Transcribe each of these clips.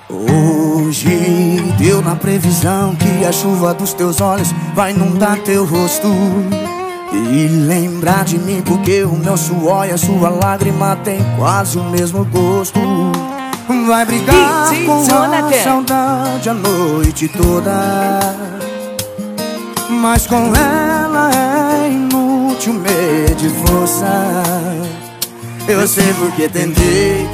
Hoje deu na previsão que a chuva dos teus olhos vai inundar teu rosto e lembrar de mim, porque o meu suor e a sua lágrima tem quase o mesmo gosto. Vai brigar com a saudade a noite toda, mas com ela é inútil medir força. Eu sei porque tentei,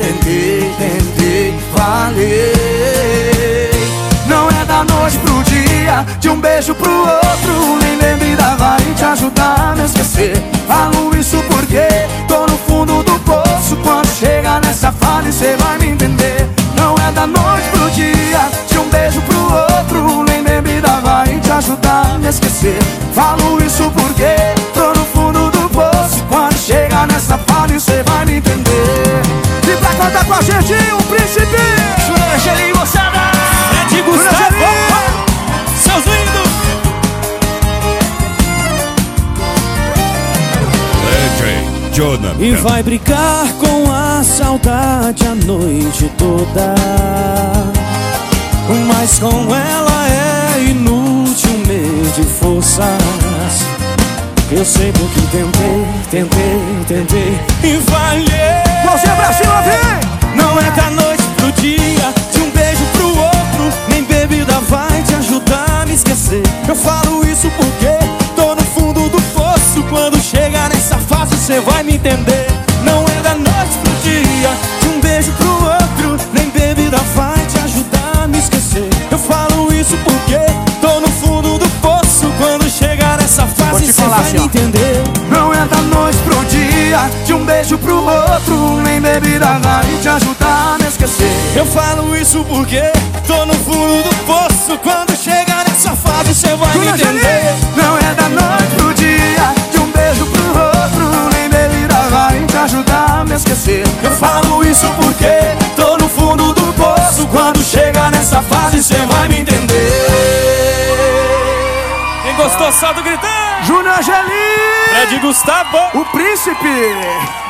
falei. Não é da noite pro dia, de um beijo pro outro, nem bebida vai te ajudar a me esquecer. Falo isso porque tô no fundo do poço. Quando chega nessa fase cê vai me entender. Não é da noite pro dia, de um beijo pro outro, nem bebida vai te ajudar a me esquecer. Falo isso porque tô no fundo do poço. Quando chega nessa fase cê vai me entender. E pra cantar com a gente, o príncipe Júnior Angelim, moçada, é de Gustavo, seus lindos. E vai brincar com a saudade a noite toda, mas com ela é inútil medir forças. Eu sei porque tentei e falhei. Mãozinha pra cima, vem! Não é da noite pro dia, de um beijo pro outro, nem bebida vai te ajudar a me esquecer. Eu falo isso porque tô no fundo do poço. Quando chega nessa fase cê vai me entender. Não é da noite pro dia, de um beijo pro outro, nem bebida vai te ajudar a me esquecer. Eu falo isso porque tô no fundo do poço. Quando chega nessa fase cê vai me entender. Não é da noite pro dia, de um beijo pro outro, nem bebida vai te ajudar a me esquecer. Eu falo isso porque tô no fundo do poço. Quando chega nessa fase cê vai me entender. Não é da noite pro dia, de um beijo pro outro, nem bebida vai te ajudar a me esquecer. Eu falo isso porque tô no fundo do poço. Quando chega nessa fase cê vai me entender. Quem gostou, salta gritando. Júnior Angelim, É de Gustavo, o príncipe.